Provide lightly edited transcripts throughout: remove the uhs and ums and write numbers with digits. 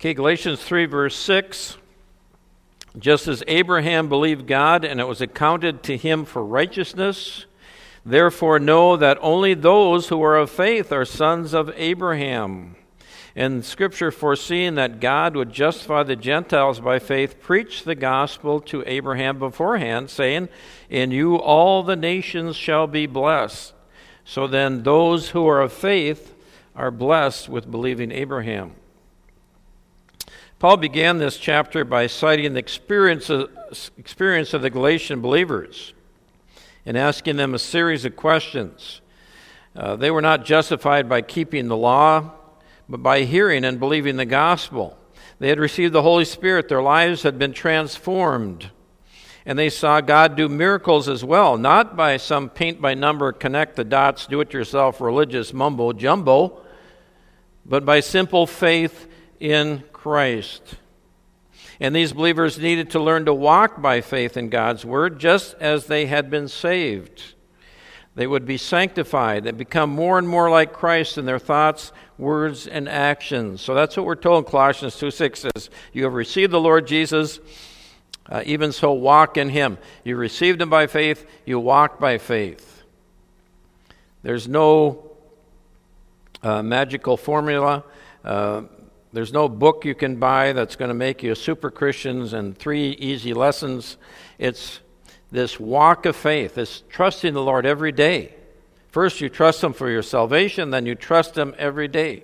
Okay, Galatians 3, verse 6. Just as Abraham believed God, and it was accounted to him for righteousness, therefore know that only those who are of faith are sons of Abraham. And Scripture, foreseeing that God would justify the Gentiles by faith, preached the gospel to Abraham beforehand, saying, "In you all the nations shall be blessed." So then those who are of faith are blessed with believing Abraham. Paul began this chapter by citing the experience of the Galatian believers and asking them a series of questions. They were not justified by keeping the law, but by hearing and believing the gospel. They had received the Holy Spirit. Their lives had been transformed. And they saw God do miracles as well, not by some paint-by-number, connect-the-dots, do-it-yourself religious mumbo-jumbo, but by simple faith in Christ. And these believers needed to learn to walk by faith in God's Word, just as they had been saved. They would be sanctified. They become more and more like Christ in their thoughts, words, and actions. So that's what we're told in Colossians 2:6 says, "You have received the Lord Jesus, even so walk in Him." You received Him by faith, you walk by faith. There's no magical formula. There's no book you can buy that's going to make you a super Christian and 3 easy lessons. It's this walk of faith, this trusting the Lord every day. First, you trust Him for your salvation, then you trust Him every day.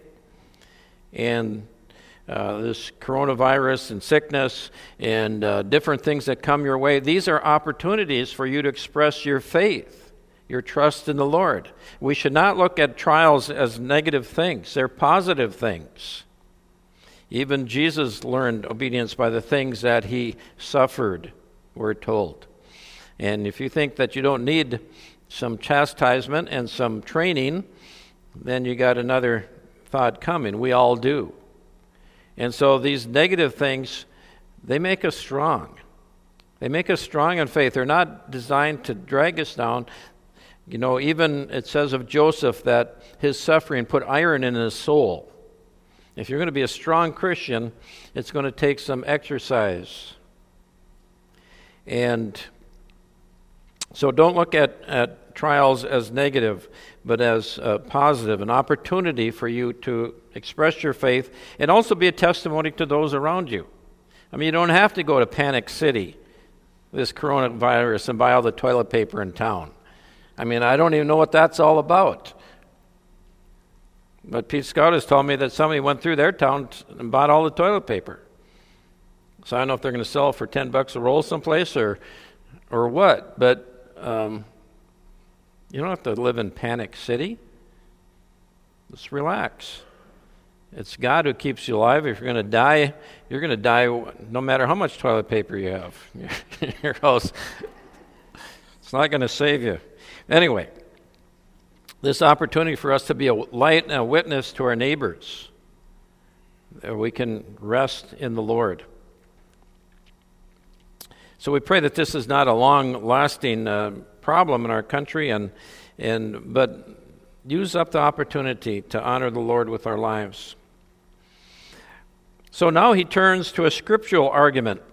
And this coronavirus and sickness and different things that come your way, these are opportunities for you to express your faith, your trust in the Lord. We should not look at trials as negative things. They're positive things. Even Jesus learned obedience by the things that He suffered, we're told. And if you think that you don't need some chastisement and some training, then you got another thought coming. We all do. And so these negative things, they make us strong. They make us strong in faith. They're not designed to drag us down. You know, even it says of Joseph that his suffering put iron in his soul. If you're going to be a strong Christian, it's going to take some exercise. And so don't look at trials as negative, but as positive, an opportunity for you to express your faith and also be a testimony to those around you. I mean, you don't have to go to Panic City, this coronavirus, and buy all the toilet paper in town. I mean, I don't even know what that's all about. But Pete Scott has told me that somebody went through their town and bought all the toilet paper. So I don't know if they're going to sell it for $10 a roll someplace or what, but you don't have to live in Panic City. Just relax. It's God who keeps you alive. If you're going to die, you're going to die no matter how much toilet paper you have in your house. It's not going to save you. Anyway, this opportunity for us to be a light and a witness to our neighbors, that we can rest in the Lord. So we pray that this is not a long-lasting problem in our country, but use up the opportunity to honor the Lord with our lives. So now he turns to a scriptural argument,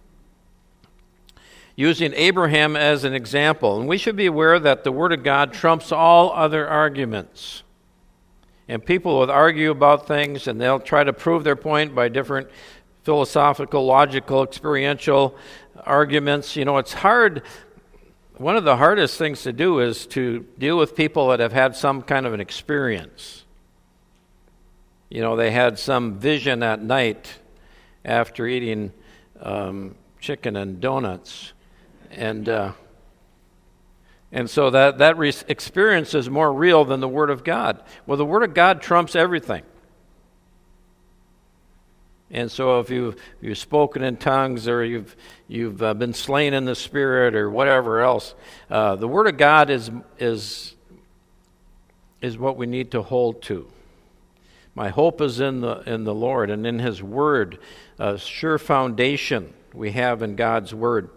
using Abraham as an example. And we should be aware that the Word of God trumps all other arguments. And people will argue about things, and they'll try to prove their point by different philosophical, logical, experiential arguments. You know, it's hard. One of the hardest things to do is to deal with people that have had some kind of an experience. You know, they had some vision at night after eating chicken and donuts. And so that experience is more real than the Word of God. Well, the Word of God trumps everything. And so if you've spoken in tongues or you've been slain in the Spirit or whatever else, the Word of God is what we need to hold to. My hope is in the Lord and in His Word, a sure foundation we have in God's Word.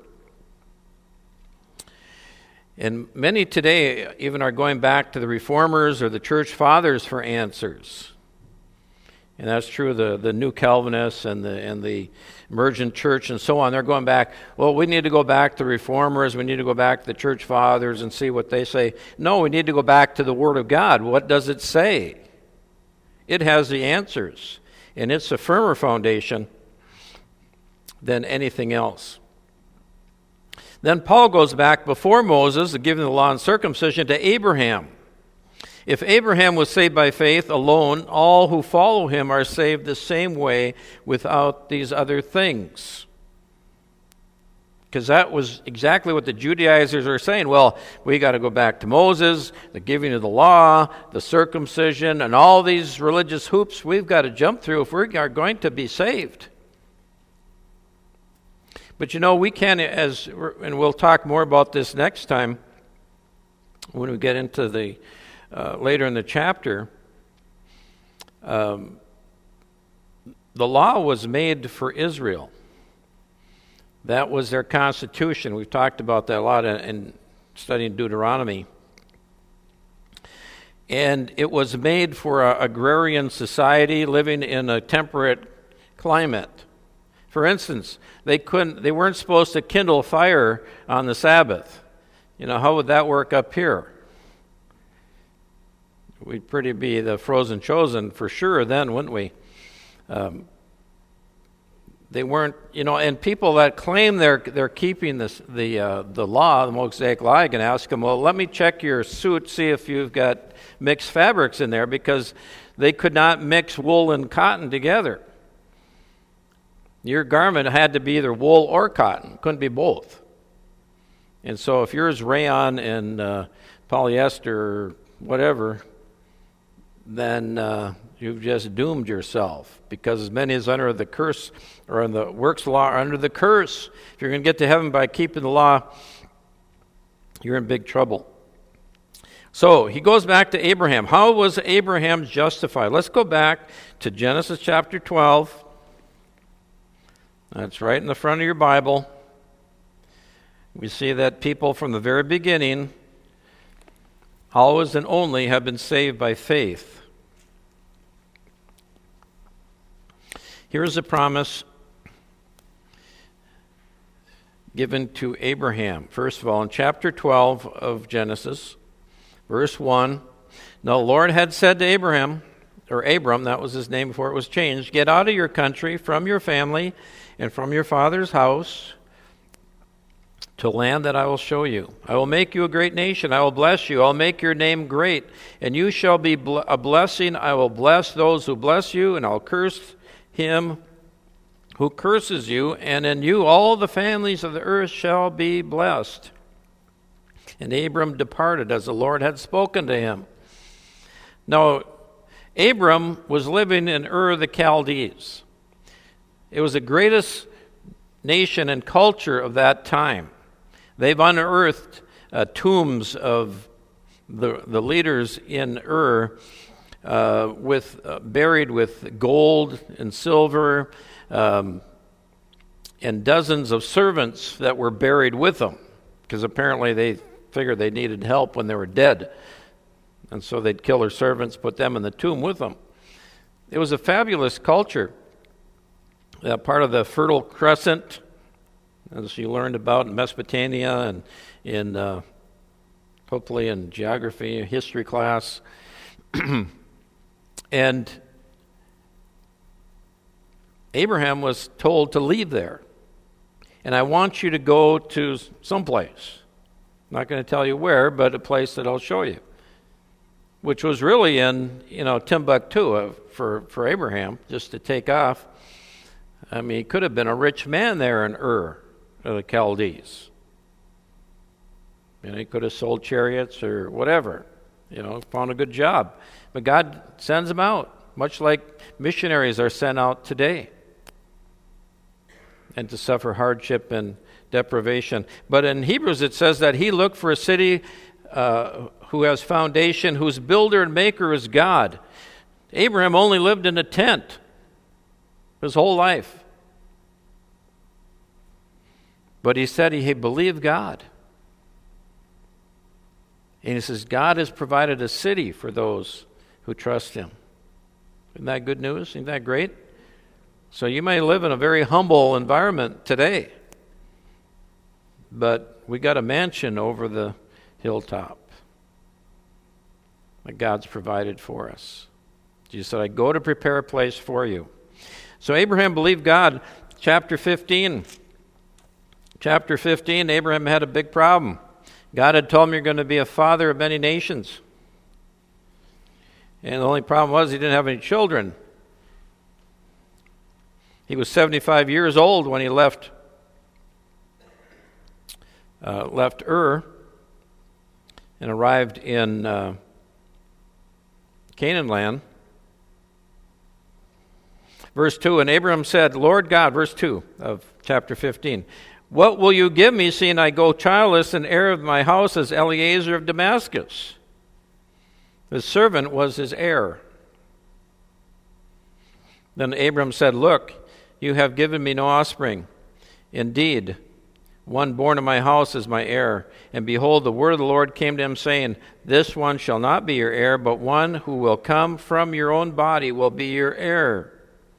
And many today even are going back to the Reformers or the Church Fathers for answers. And that's true of the New Calvinists and the Emergent Church and so on. They're going back, well, we need to go back to Reformers, we need to go back to the Church Fathers and see what they say. No, we need to go back to the Word of God. What does it say? It has the answers, and it's a firmer foundation than anything else. Then Paul goes back before Moses, giving the law and circumcision, to Abraham. If Abraham was saved by faith alone, all who follow him are saved the same way without these other things. Because that was exactly what the Judaizers are saying. Well, we got to go back to Moses, the giving of the law, the circumcision, and all these religious hoops we've got to jump through if we are going to be saved. But we can, and we'll talk more about this next time when we get into the later in the chapter. The law was made for Israel. That was their constitution. We've talked about that a lot in studying Deuteronomy. And it was made for an agrarian society living in a temperate climate. For instance, they weren't supposed to kindle a fire on the Sabbath. How would that work up here? We'd pretty be the frozen chosen for sure then, wouldn't we? They weren't, and people that claim they're keeping the law, the Mosaic law, you can ask them, well, let me check your suit, see if you've got mixed fabrics in there, because they could not mix wool and cotton together. Your garment had to be either wool or cotton, couldn't be both. And so if yours rayon and polyester or whatever, then you've just doomed yourself, because as many as under the curse or in the works law are under the curse. If you're going to get to heaven by keeping the law, you're in big trouble. So he goes back to Abraham. How was Abraham justified? Let's go back to Genesis chapter 12. That's right in the front of your Bible. We see that people from the very beginning, always and only, have been saved by faith. Here's a promise given to Abraham. First of all, in chapter 12 of Genesis, verse 1, now the Lord had said to Abraham, or Abram, that was his name before it was changed, get out of your country, from your family, and from your father's house, to land that I will show you. I will make you a great nation. I will bless you. I'll make your name great, and you shall be a blessing. I will bless those who bless you, and I'll curse him who curses you, and in you all the families of the earth shall be blessed. And Abram departed as the Lord had spoken to him. Now, Abram was living in Ur of the Chaldees. It was the greatest nation and culture of that time. They've unearthed tombs of the leaders in Ur buried with gold and silver, and dozens of servants that were buried with them, because apparently they figured they needed help when they were dead. And so they'd kill their servants, put them in the tomb with them. It was a fabulous culture. Part of the Fertile Crescent, as you learned about in Mesopotamia and in hopefully in geography, history class. And Abraham was told to leave there. And I want you to go to someplace. I'm not going to tell you where, but a place that I'll show you. Which was really in, Timbuktu for Abraham, just to take off. I mean, he could have been a rich man there in Ur of the Chaldees. He could have sold chariots or whatever, found a good job. But God sends him out, much like missionaries are sent out today, and to suffer hardship and deprivation. But in Hebrews it says that he looked for a city who has foundation, whose builder and maker is God. Abraham only lived in a tent his whole life. But he said he believed God. And he says, God has provided a city for those who trust him. Isn't that good news? Isn't that great? So you may live in a very humble environment today, but we got a mansion over the hilltop that God's provided for us. Jesus said, I go to prepare a place for you. So Abraham believed God. Chapter 15, Abraham had a big problem. God had told him, you're going to be a father of many nations. And the only problem was he didn't have any children. He was 75 years old when he left Ur and arrived in Canaan land. Verse 2, and Abraham said, Lord God, verse 2 of chapter 15, what will you give me, seeing I go childless, and heir of my house is Eliezer of Damascus? His servant was his heir. Then Abram said, look, you have given me no offspring. Indeed, one born of my house is my heir. And behold, the word of the Lord came to him, saying, this one shall not be your heir, but one who will come from your own body will be your heir.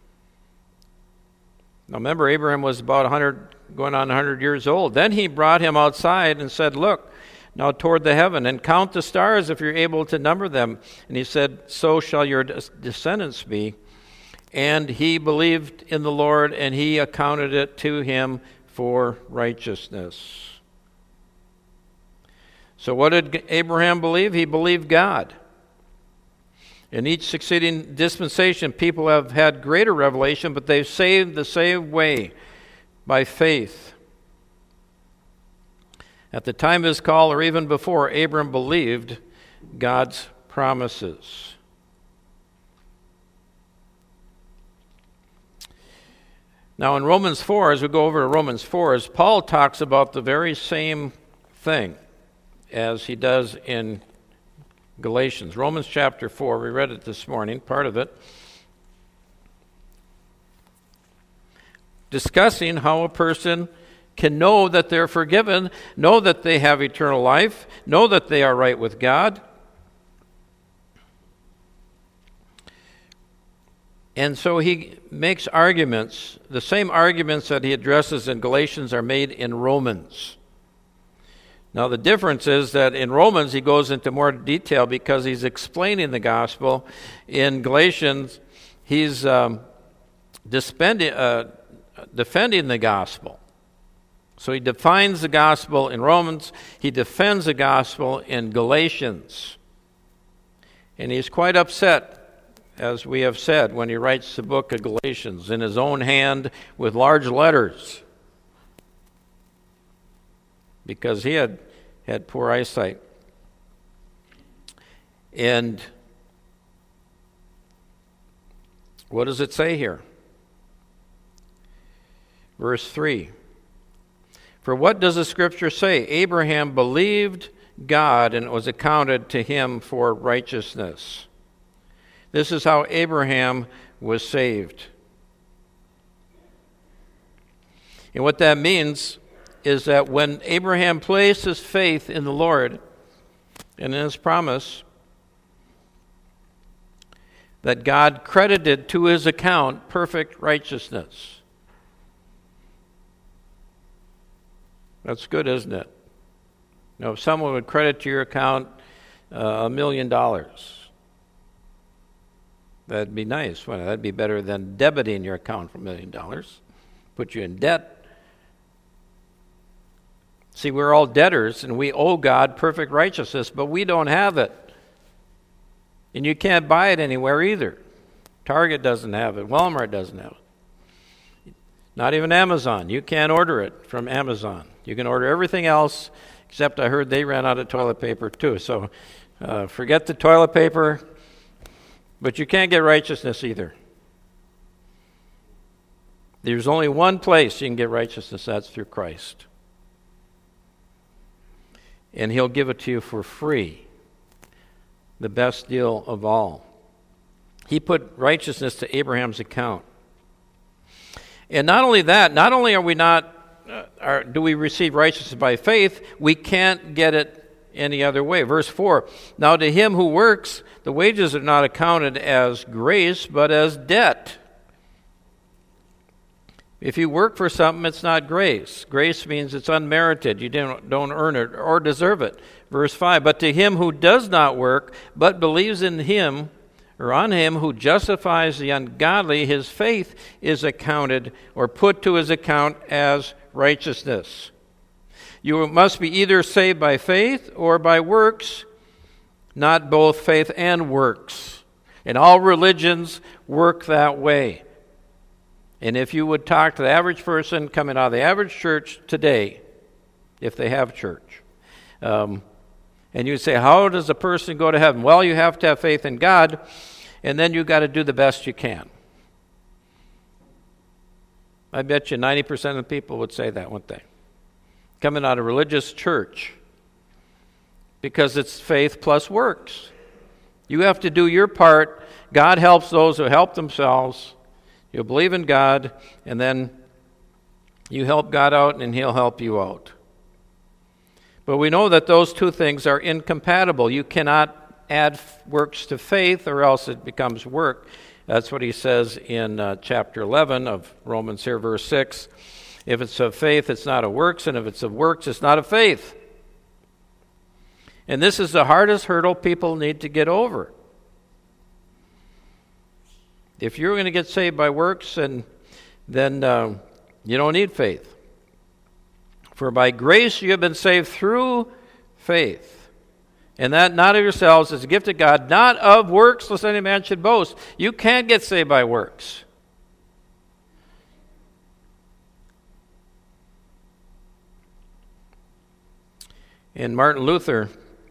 Now remember, Abraham was about 100, going on 100 years old. Then he brought him outside and said, look, now toward the heaven, and count the stars if you're able to number them. And he said, so shall your descendants be. And he believed in the Lord, and he accounted it to him for righteousness. So what did Abraham believe? He believed God. In each succeeding dispensation, people have had greater revelation, but they've saved the same way, by faith. At the time of his call, or even before, Abram believed God's promises. Now in Romans 4, as we go over to Romans 4, as Paul talks about the very same thing as he does in Galatians. Romans chapter 4, we read it this morning, part of it. Discussing how a person can know that they're forgiven, know that they have eternal life, know that they are right with God. And so he makes arguments. The same arguments that he addresses in Galatians are made in Romans. Now the difference is that in Romans he goes into more detail because he's explaining the gospel. In Galatians he's defending the gospel. So he defines the gospel in Romans, he defends the gospel in Galatians. And he's quite upset, as we have said, when he writes the book of Galatians in his own hand with large letters, because he had poor eyesight. And what does it say here? Verse 3. For what does the scripture say? Abraham believed God, and it was accounted to him for righteousness. This is how Abraham was saved. And what that means is that when Abraham placed his faith in the Lord and in his promise, that God credited to his account perfect righteousness. That's good, isn't it? If someone would credit to your account $1 million, that'd be nice. Well, that'd be better than debiting your account for $1 million. Put you in debt. See, we're all debtors, and we owe God perfect righteousness, but we don't have it. And you can't buy it anywhere either. Target doesn't have it. Walmart doesn't have it. Not even Amazon. You can't order it from Amazon. You can order everything else, except I heard they ran out of toilet paper too. So forget the toilet paper, but you can't get righteousness either. There's only one place you can get righteousness, that's through Christ. And he'll give it to you for free. The best deal of all. He put righteousness to Abraham's account. And not only that, do we receive righteousness by faith, we can't get it any other way. Verse 4, now to him who works, the wages are not accounted as grace, but as debt. If you work for something, it's not grace. Grace means it's unmerited. You don't earn it or deserve it. Verse 5, but to him who does not work, but believes in him, or on him who justifies the ungodly, his faith is accounted or put to his account as righteousness. You must be either saved by faith or by works, not both faith and works. And all religions work that way. And if you would talk to the average person coming out of the average church today, if they have church, and you say, how does a person go to heaven? Well, you have to have faith in God, and then you've got to do the best you can. I bet you 90% of the people would say that, wouldn't they? Coming out of a religious church, because it's faith plus works. You have to do your part. God helps those who help themselves. You believe in God, and then you help God out, and He'll help you out. But we know that those two things are incompatible. You cannot add works to faith, or else it becomes work. That's what he says in chapter 11 of Romans here, verse 6. If it's of faith, it's not of works, and if it's of works, it's not of faith. And this is the hardest hurdle people need to get over. If you're going to get saved by works, then you don't need faith. For by grace you have been saved through faith. And that not of yourselves is a gift of God, not of works, lest any man should boast. You can't get saved by works. And Martin Luther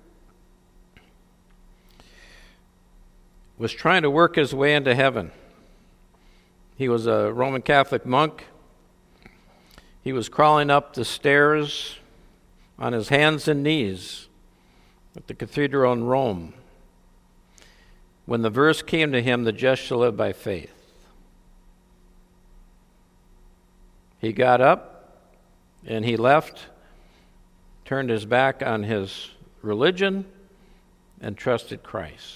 was trying to work his way into heaven. He was a Roman Catholic monk. He was crawling up the stairs on his hands and knees at the cathedral in Rome when the verse came to him, the just shall live by faith. He got up and he left, turned his back on his religion, and trusted Christ.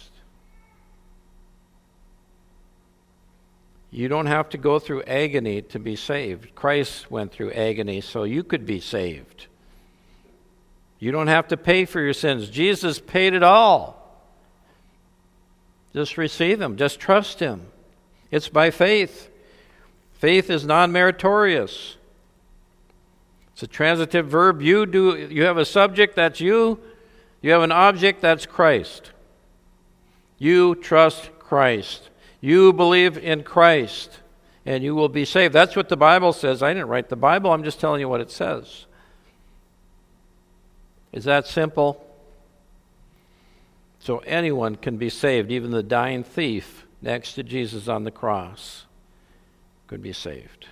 You don't have to go through agony to be saved. Christ went through agony so you could be saved. You don't have to pay for your sins. Jesus paid it all. Just receive Him. Just trust Him. It's by faith. Faith is non-meritorious. It's a transitive verb. You have a subject, that's you. You have an object, that's Christ. You trust Christ. You believe in Christ, and you will be saved. That's what the Bible says. I didn't write the Bible. I'm just telling you what it says. Is that simple? So anyone can be saved. Even the dying thief next to Jesus on the cross could be saved.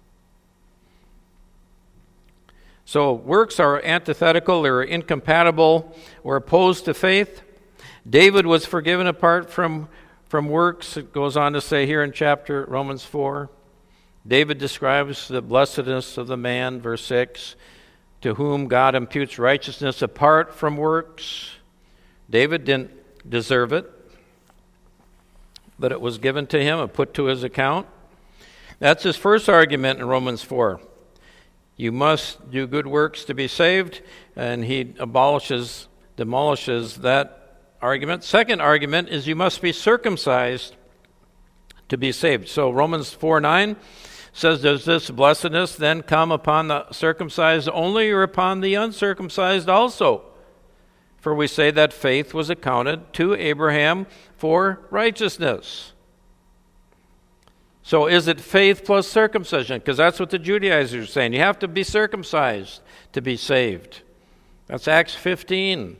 So works are antithetical, they're incompatible, or opposed to faith. David was forgiven apart from works. It goes on to say here in chapter Romans 4. David describes the blessedness of the man, verse 6, to whom God imputes righteousness apart from works. David didn't deserve it, but it was given to him and put to his account. That's his first argument in Romans 4. You must do good works to be saved, and he demolishes that argument. Second argument is you must be circumcised to be saved. So Romans 4:9 says, does this blessedness then come upon the circumcised only, or upon the uncircumcised also? For we say that faith was accounted to Abraham for righteousness. So is it faith plus circumcision? Because that's what the Judaizers are saying. You have to be circumcised to be saved. That's Acts 15.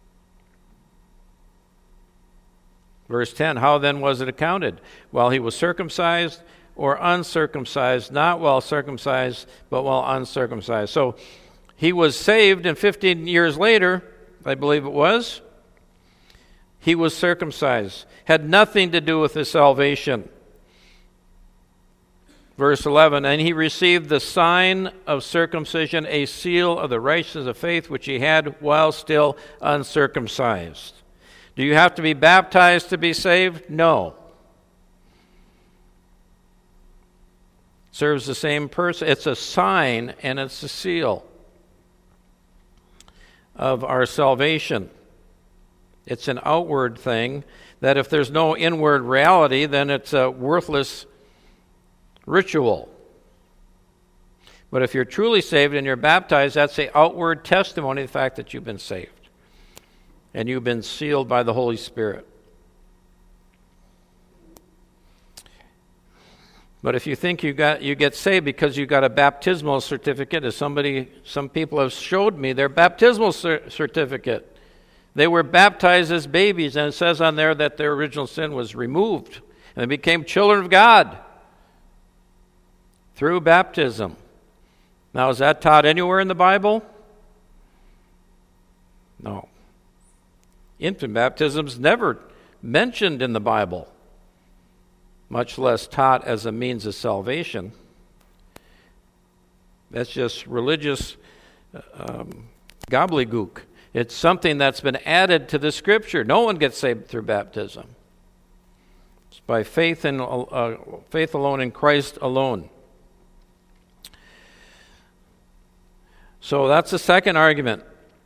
Verse 10, how then was it accounted? While he was circumcised or uncircumcised? Not while circumcised, but while uncircumcised. So he was saved, and 15 years later, I believe it was, he was circumcised. Had nothing to do with his salvation. Verse 11, and he received the sign of circumcision, a seal of the righteousness of faith which he had while still uncircumcised. Do you have to be baptized to be saved? No. Serves the same person. It's a sign and it's a seal of our salvation. It's an outward thing that if there's no inward reality, then it's a worthless ritual. But if you're truly saved and you're baptized, that's the outward testimony of the fact that you've been saved. And you've been sealed by the Holy Spirit. But if you think you get saved because you got a baptismal certificate, as some people have showed me their baptismal certificate. They were baptized as babies, and it says on there that their original sin was removed, and they became children of God through baptism. Now, is that taught anywhere in the Bible? No. Infant baptism is never mentioned in the Bible, much less taught as a means of salvation. That's just religious gobbledygook. It's something that's been added to the Scripture. No one gets saved through baptism. It's by faith alone in Christ alone. So that's the second argument.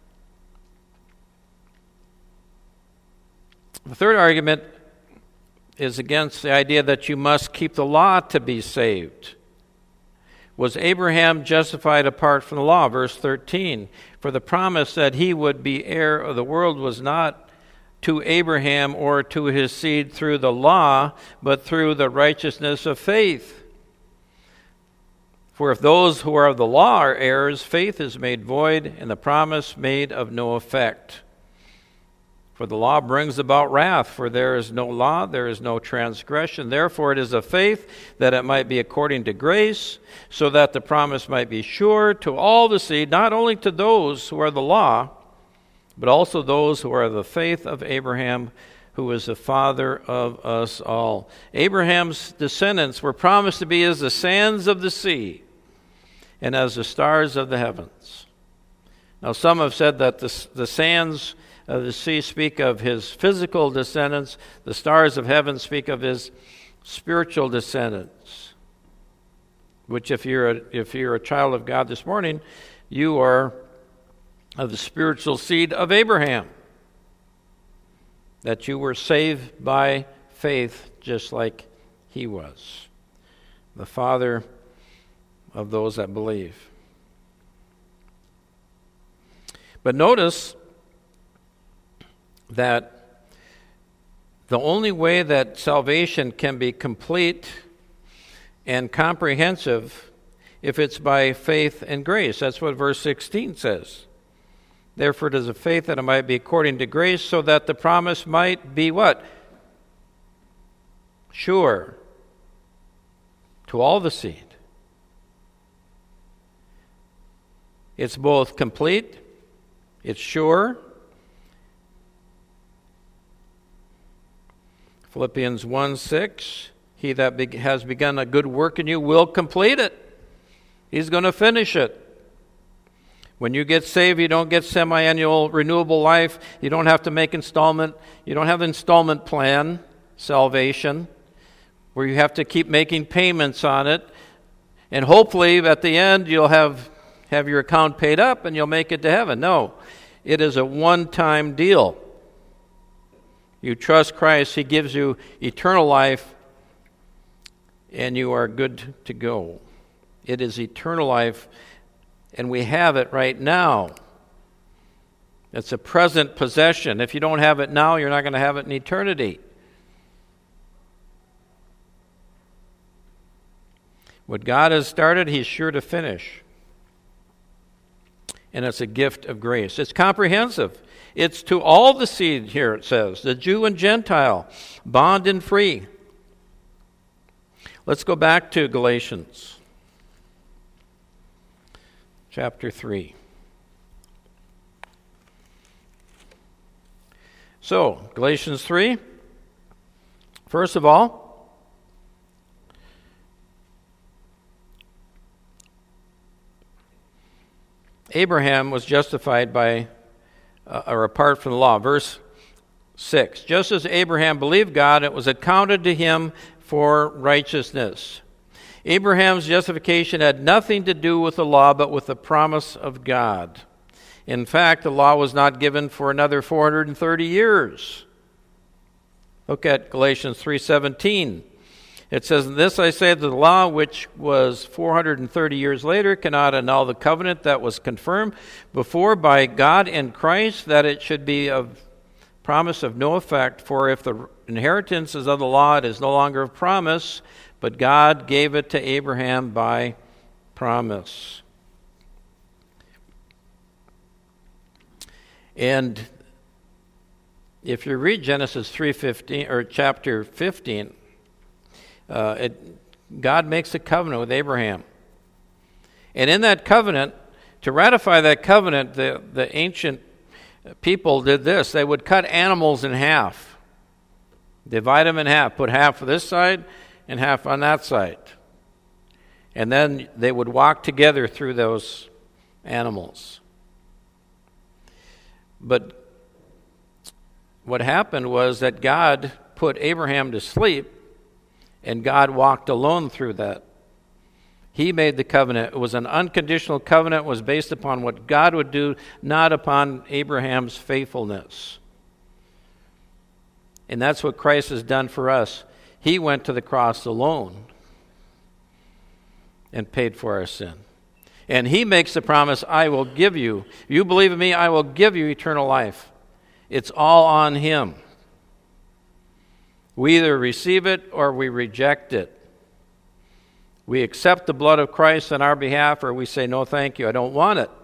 The third argument is against the idea that you must keep the law to be saved. Was Abraham justified apart from the law? Verse 13. For the promise that he would be heir of the world was not to Abraham or to his seed through the law, but through the righteousness of faith. For if those who are of the law are heirs, faith is made void, and the promise made of no effect. For the law brings about wrath, for there is no law, there is no transgression. Therefore it is of faith, that it might be according to grace, so that the promise might be sure to all the seed, not only to those who are the law, but also those who are the faith of Abraham, who is the father of us all. Abraham's descendants were promised to be as the sands of the sea and as the stars of the heavens. Now some have said that the sands of the sea speak of his physical descendants. The stars of heaven speak of his spiritual descendants. Which, if you're a child of God this morning, you are of the spiritual seed of Abraham. That you were saved by faith, just like he was, the father of those that believe. But notice that the only way that salvation can be complete and comprehensive if it's by faith and grace. That's what verse 16 says. Therefore it is of faith that it might be according to grace, so that the promise might be what? Sure to all the seed. It's both complete, it's sure. Philippians 1:6, he that has begun a good work in you will complete it. He's going to finish it. When you get saved, you don't get semi-annual renewable life. You don't have to make installment. You don't have an installment plan, salvation, where you have to keep making payments on it. And hopefully at the end you'll have your account paid up and you'll make it to heaven. No, it is a one-time deal. You trust Christ, he gives you eternal life, and you are good to go. It is eternal life, and we have it right now. It's a present possession. If you don't have it now, you're not going to have it in eternity. What God has started, he's sure to finish. And it's a gift of grace. It's comprehensive. It's to all the seed here, it says, the Jew and Gentile, bond and free. Let's go back to Galatians chapter 3. So, Galatians 3, first of all, Abraham was justified by or apart from the law. Verse 6, just as Abraham believed God, it was accounted to him for righteousness. Abraham's justification had nothing to do with the law, but with the promise of God. In fact, the law was not given for another 430 years. Look at Galatians 3:17. It says, "This I say, that the law, which was 430 years later, cannot annul the covenant that was confirmed before by God in Christ, that it should be of promise of no effect. For if the inheritance is of the law, it is no longer of promise, but God gave it to Abraham by promise." And if you read Genesis 3:15 or chapter 15, God makes a covenant with Abraham. And in that covenant, to ratify that covenant, the ancient people did this. They would cut animals in half, divide them in half, put half on this side and half on that side. And then they would walk together through those animals. But what happened was that God put Abraham to sleep, and God walked alone through that. He made the covenant. It was an unconditional covenant. It was based upon what God would do, not upon Abraham's faithfulness. And that's what Christ has done for us. He went to the cross alone and paid for our sin. And he makes the promise, I will give you. If you believe in me, I will give you eternal life. It's all on him. We either receive it or we reject it. We accept the blood of Christ on our behalf, or we say, no, thank you, I don't want it.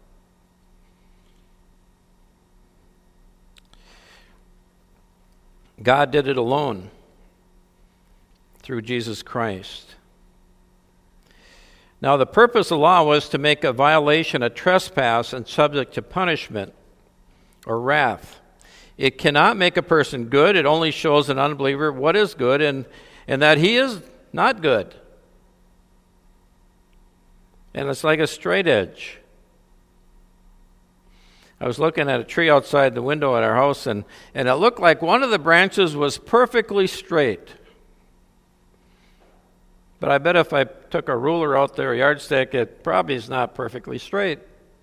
God did it alone through Jesus Christ. Now, the purpose of the law was to make a violation a trespass and subject to punishment or wrath. It cannot make a person good. It only shows an unbeliever what is good and that he is not good. And it's like a straight edge. I was looking at a tree outside the window at our house, and it looked like one of the branches was perfectly straight. But I bet if I took a ruler out there, a yardstick, it probably is not perfectly straight.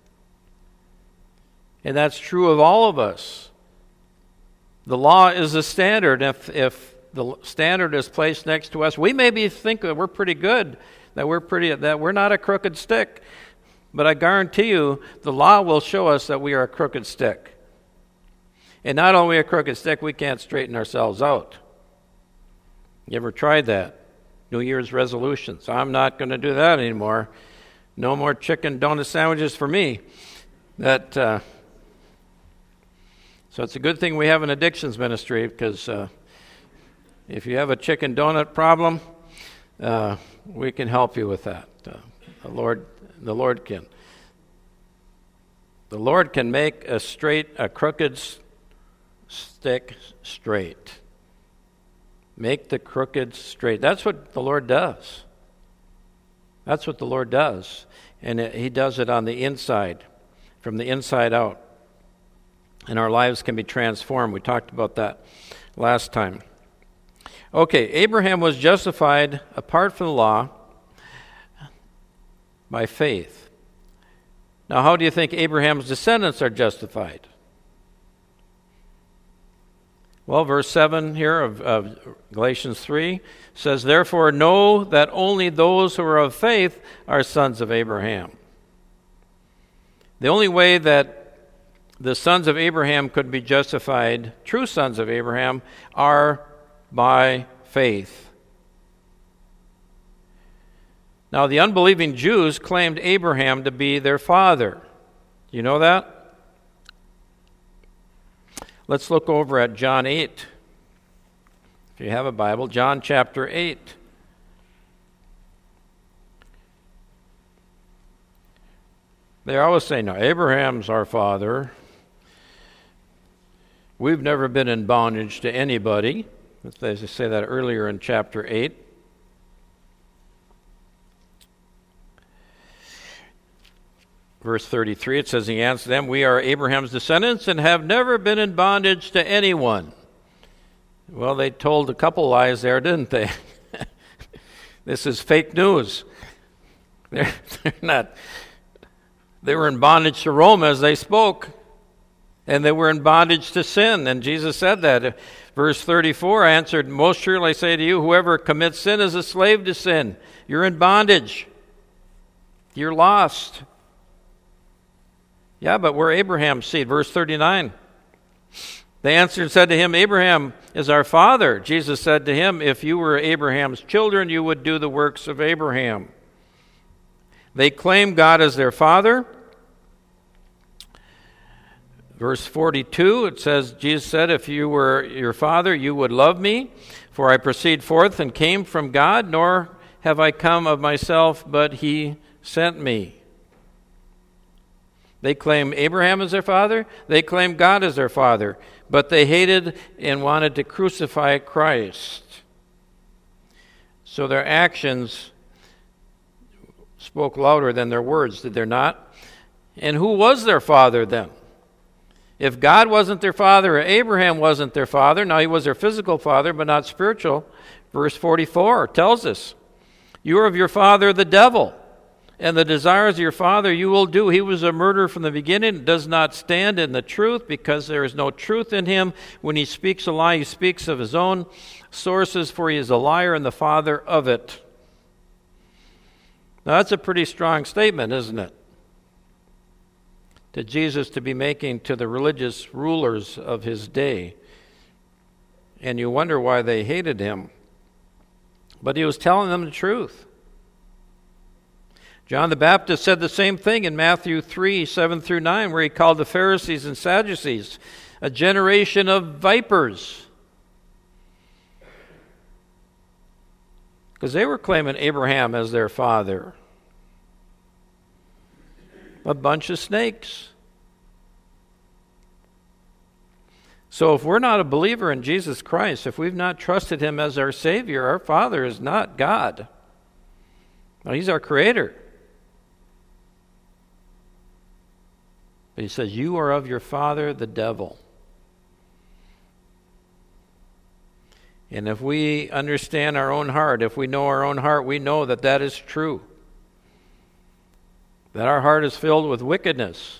And that's true of all of us. The law is the standard. If the standard is placed next to us, we maybe think that we're pretty good, that we're not a crooked stick. But I guarantee you, the law will show us that we are a crooked stick. And not only a crooked stick, we can't straighten ourselves out. You ever tried that? New Year's resolutions. I'm not going to do that anymore. No more chicken donut sandwiches for me. So it's a good thing we have an addictions ministry, because if you have a chicken donut problem, we can help you with that. The Lord can. The Lord can make a crooked stick straight. Make the crooked straight. That's what the Lord does. That's what the Lord does. And he does it on the inside, from the inside out. And our lives can be transformed. We talked about that last time. Okay, Abraham was justified apart from the law by faith. Now, how do you think Abraham's descendants are justified? Well, verse 7 here of Galatians 3 says, "Therefore know that only those who are of faith are sons of Abraham." The only way that the sons of Abraham could be justified, true sons of Abraham, are by faith. Now, the unbelieving Jews claimed Abraham to be their father. Do you know that? Let's look over at John 8. If you have a Bible, John chapter 8. They always say, no, Abraham's our father. We've never been in bondage to anybody. They say that earlier in chapter 8. verse 33, it says, he answered them, we are Abraham's descendants and have never been in bondage to anyone. Well, they told a couple lies there, didn't they? This is fake news. They're not. They were in bondage to Rome as they spoke, and they were in bondage to sin, and Jesus said that. Verse 34 answered, most surely I say to you, whoever commits sin is a slave to sin. You're in bondage. You're lost. Yeah, but we're Abraham's seed. Verse 39. They answered and said to him, Abraham is our father. Jesus said to him, if you were Abraham's children, you would do the works of Abraham. They claim God as their father. Verse 42, it says, Jesus said, if you were your father, you would love me, for I proceed forth and came from God, nor have I come of myself, but he sent me. They claim Abraham as their father. They claim God as their father. But they hated and wanted to crucify Christ. So their actions spoke louder than their words, did they not? And who was their father then? If God wasn't their father, or Abraham wasn't their father, now he was their physical father, but not spiritual. Verse 44 tells us, you are of your father the devil, and the desires of your father you will do. He was a murderer from the beginning, does not stand in the truth, because there is no truth in him. When he speaks a lie, he speaks of his own sources, for he is a liar and the father of it. Now that's a pretty strong statement, isn't it? To Jesus to be making to the religious rulers of his day. And you wonder why they hated him. But he was telling them the truth. John the Baptist said the same thing in Matthew 3, 7 through 9, where he called the Pharisees and Sadducees a generation of vipers. Because they were claiming Abraham as their father. A bunch of snakes. So if we're not a believer in Jesus Christ, if we've not trusted him as our Savior, our Father is not God. Now, he's our Creator. But he says, you are of your father, the devil. And if we understand our own heart, if we know our own heart, we know that that is true. That our heart is filled with wickedness.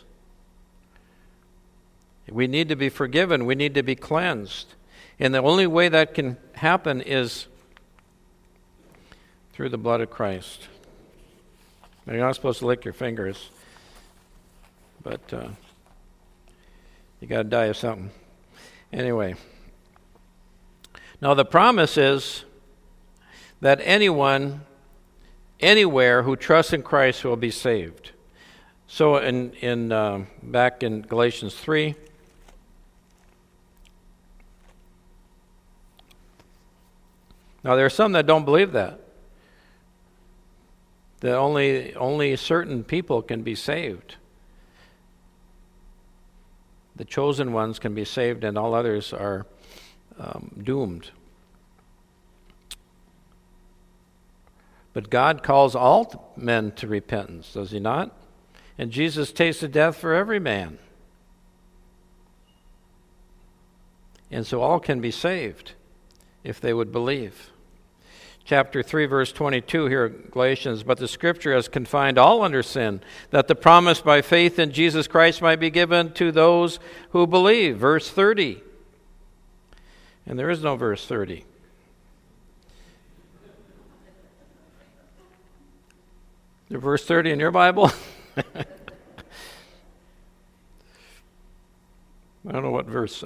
We need to be forgiven. We need to be cleansed. And the only way that can happen is through the blood of Christ. Now, you're not supposed to lick your fingers, but you got to die of something. Anyway. Now, the promise is that anyone, anywhere who trusts in Christ will be saved. So back in Galatians 3, now there are some that don't believe that only certain people can be saved. The chosen ones can be saved, and all others are doomed. But God calls all men to repentance, does he not? And Jesus tasted death for every man. And so all can be saved if they would believe. Chapter 3, verse 22 here, Galatians, but the Scripture has confined all under sin, that the promise by faith in Jesus Christ might be given to those who believe. Verse 30. And there is no verse 30. Is verse 30 in your Bible? I don't know what verse.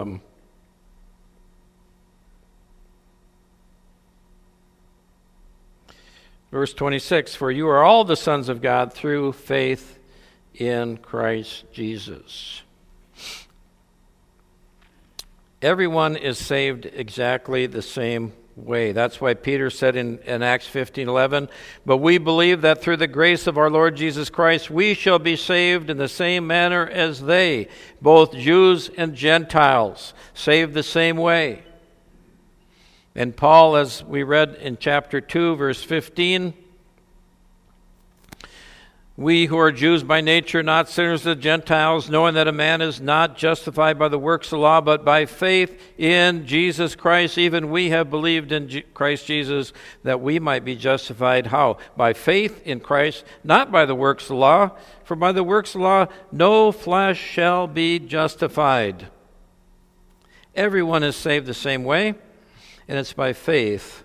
Verse 26, for you are all the sons of God through faith in Christ Jesus. Everyone is saved exactly the same way. That's why Peter said in Acts 15:11, but we believe that through the grace of our Lord Jesus Christ, we shall be saved in the same manner as they, both Jews and Gentiles, saved the same way. And Paul, as we read in chapter 2, verse 15, We who are Jews by nature, not sinners of the Gentiles, knowing that a man is not justified by the works of the law, but by faith in Jesus Christ. Even we have believed in Christ Jesus, that we might be justified. How? By faith in Christ, not by the works of the law. For by the works of the law, no flesh shall be justified. Everyone is saved the same way, and it's by faith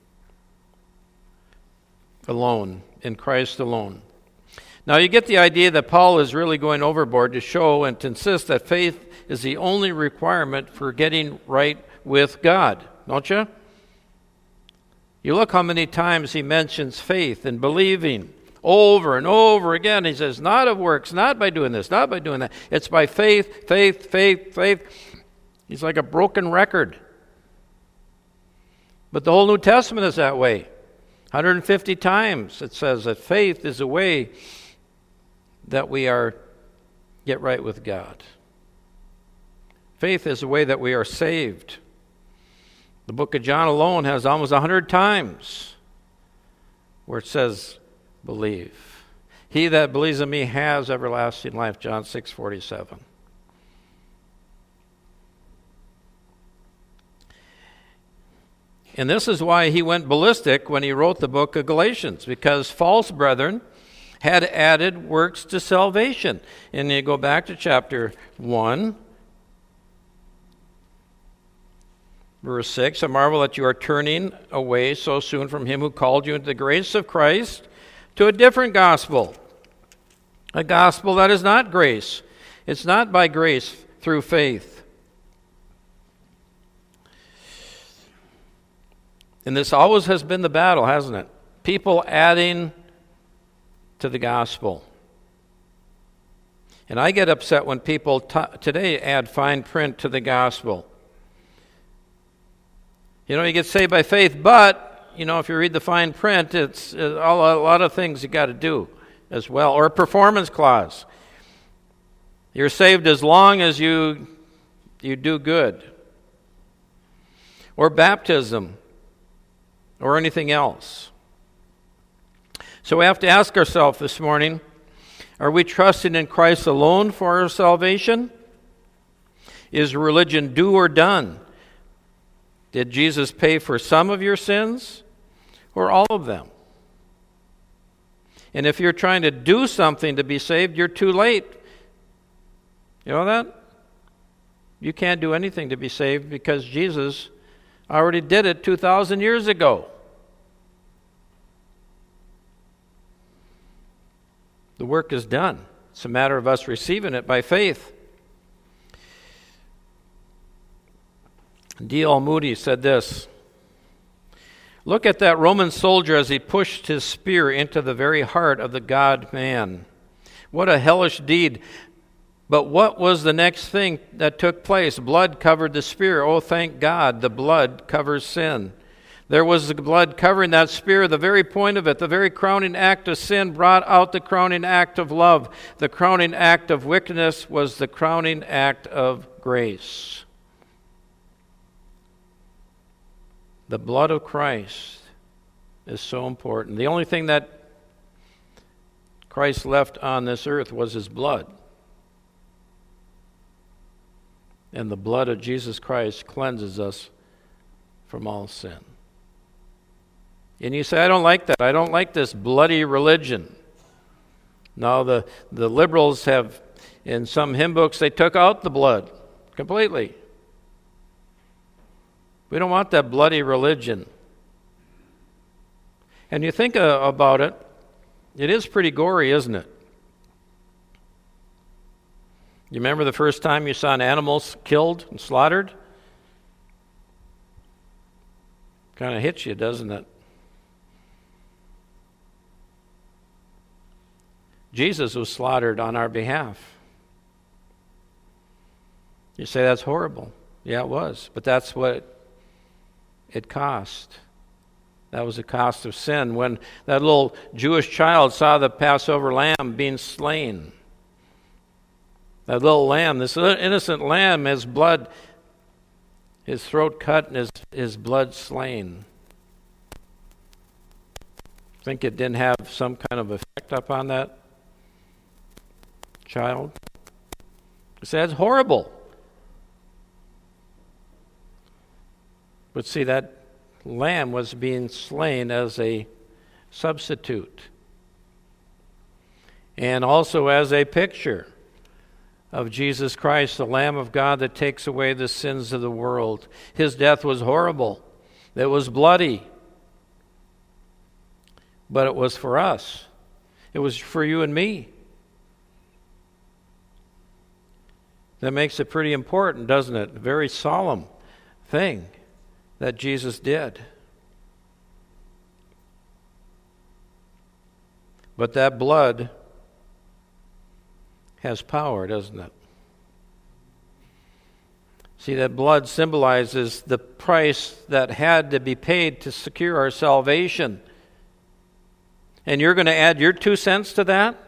alone, in Christ alone. Now you get the idea that Paul is really going overboard to show and to insist that faith is the only requirement for getting right with God, don't you? You look how many times he mentions faith and believing over and over again. He says, not of works, not by doing this, not by doing that. It's by faith, faith, faith, faith. He's like a broken record. But the whole New Testament is that way. 150 times it says that faith is a way that we get right with God. Faith is a way that we are saved. The book of John alone has almost 100 times where it says, believe. He that believes in me has everlasting life, John 6:47. And this is why he went ballistic when he wrote the book of Galatians, because false brethren had added works to salvation. And you go back to chapter 1, verse 6, I marvel that you are turning away so soon from him who called you into the grace of Christ to a different gospel, a gospel that is not grace. It's not by grace through faith. And this always has been the battle, hasn't it? People adding to the gospel. And I get upset when people today add fine print to the gospel. You know, you get saved by faith, but, you know, if you read the fine print, it's a lot of things you got to do as well. Or a performance clause. You're saved as long as you do good. Or baptism. Or anything else. So we have to ask ourselves this morning, are we trusting in Christ alone for our salvation? Is religion do or done? Did Jesus pay for some of your sins or all of them? And if you're trying to do something to be saved, you're too late. You know that? You can't do anything to be saved because Jesus already did it 2,000 years ago. The work is done. It's a matter of us receiving it by faith. D.L. Moody said this, look at that Roman soldier as he pushed his spear into the very heart of the God-man. What a hellish deed. But what was the next thing that took place? Blood covered the spear. Oh, thank God, the blood covers sin. There was the blood covering that spear, the very point of it, the very crowning act of sin brought out the crowning act of love. The crowning act of wickedness was the crowning act of grace. The blood of Christ is so important. The only thing that Christ left on this earth was his blood. And the blood of Jesus Christ cleanses us from all sin. And you say, I don't like that. I don't like this bloody religion. No, the liberals have, in some hymn books, they took out the blood completely. We don't want that bloody religion. And you think about it, it is pretty gory, isn't it? You remember the first time you saw an animal killed and slaughtered? Kind of hits you, doesn't it? Jesus was slaughtered on our behalf. You say that's horrible. Yeah, it was. But that's what it cost. That was the cost of sin. When that little Jewish child saw the Passover lamb being slain, that little lamb, this innocent lamb, his blood, his throat cut and his blood slain. Think it didn't have some kind of effect upon that child. You say, that's horrible. But see, that lamb was being slain as a substitute, and also as a picture of Jesus Christ, the Lamb of God that takes away the sins of the world. His death was horrible. It was bloody. But it was for us. It was for you and me. That makes it pretty important, doesn't it? A very solemn thing that Jesus did. But that blood has power, doesn't it? See, that blood symbolizes the price that had to be paid to secure our salvation. And you're going to add your 2 cents to that?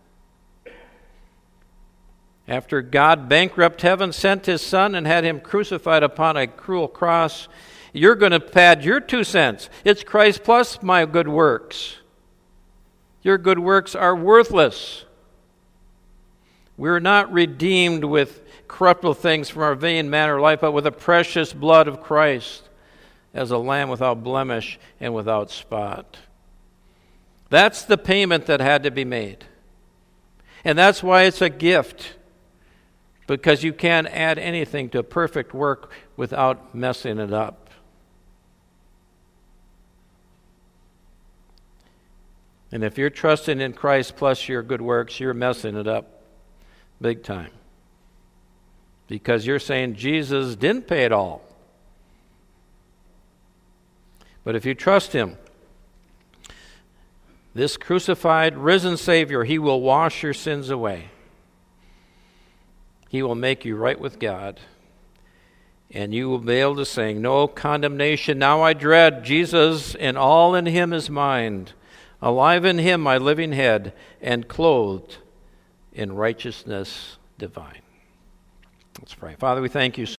After God bankrupt heaven, sent his Son, and had him crucified upon a cruel cross, you're going to add your 2 cents. It's Christ plus my good works. Your good works are worthless. We're not redeemed with corruptible things from our vain manner of life, but with the precious blood of Christ as a lamb without blemish and without spot. That's the payment that had to be made. And that's why it's a gift, because you can't add anything to a perfect work without messing it up. And if you're trusting in Christ plus your good works, you're messing it up big time. Because you're saying Jesus didn't pay it all. But if you trust him, this crucified, risen Savior, he will wash your sins away. He will make you right with God. And you will be able to sing, no condemnation now I dread. Jesus and all in him is mine. Alive in him my living head, and clothed in righteousness divine. Let's pray. Father, we thank you